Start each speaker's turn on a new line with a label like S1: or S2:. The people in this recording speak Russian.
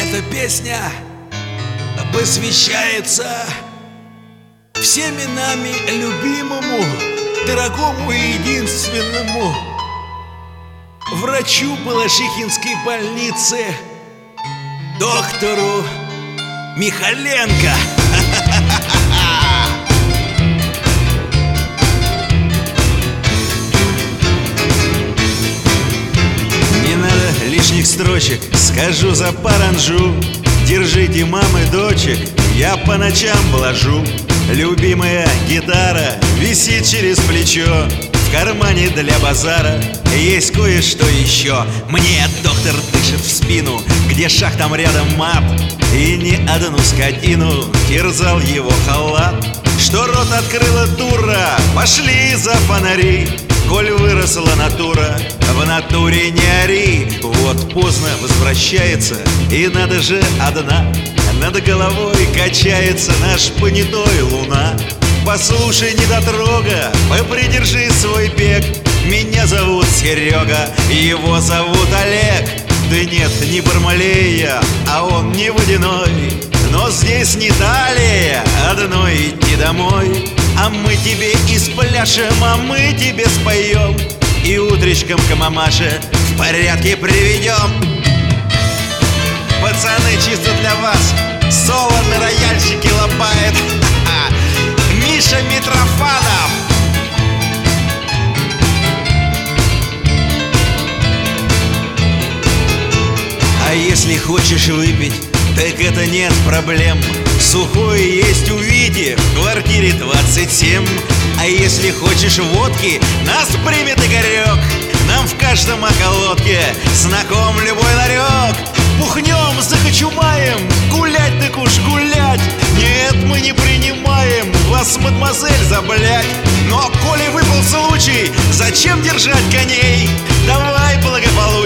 S1: Эта песня посвящается всеми нами любимому, дорогому и единственному врачу Балашихинской больницы, доктору Михаленко. Не надо лишних строчек, скажу за паранжу. Держите, мамы, дочек, я по ночам блажу. Любимая гитара висит через плечо. В кармане для базара есть кое-что еще. Мне доктор дышит в спину, где шаг там рядом мап. И ни одну скотину терзал его халат. Что рот открыла дура, пошли за фонари. Коль выросла натура, в натуре не ори. Вот поздно возвращается, и надо же одна. Над головой качается наш понятой луна. Послушай, недотрога, попридержи свой бег. Меня зовут Серега, его зовут Олег. Да нет, не Бармалея, а он не водяной. Но здесь не далее одной идти домой. А мы тебе испляшем, а мы тебе споем. И утречком к мамаше в порядке приведем. Пацаны, чисто для вас соло на рояльчике лопает Миша Митрофанов. А если хочешь выпить, так это нет проблем. Сухое есть у Вити в квартире 27. А если хочешь водки, нас примет Игорек. Нам в каждом околотке знаком любой ларек. Пухнем, захочумаем, гулять так уж гулять. Нет, мы не принимаем вас, мадемуазель, заблять. Но коли выпал случай, зачем держать коней? Давай благополучно